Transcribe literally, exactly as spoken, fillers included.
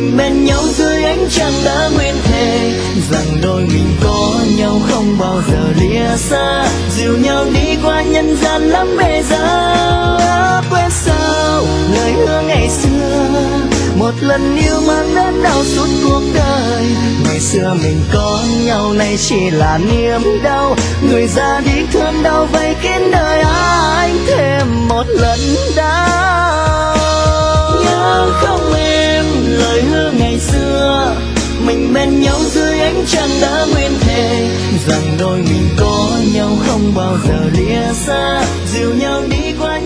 mình bên nhau dưới ánh trăng đã nguyện thề rằng đôi mình có nhau không bao giờ lìa xa, dìu nhau đi qua nhân gian lắm bề giá. Quên sao lời hứa ngày xưa, một lần yêu mang đến đau suốt cuộc đời. Ngày xưa mình có nhau nay chỉ là niềm đau, người ra đi thương đau vây kín đời anh thêm một lần đau. Nhớ không em lời hứa ngày xưa, mình bên nhau dưới ánh trăng đã nguyện thề rằng đôi mình có nhau không bao giờ lìa xa, dìu nhau đi qua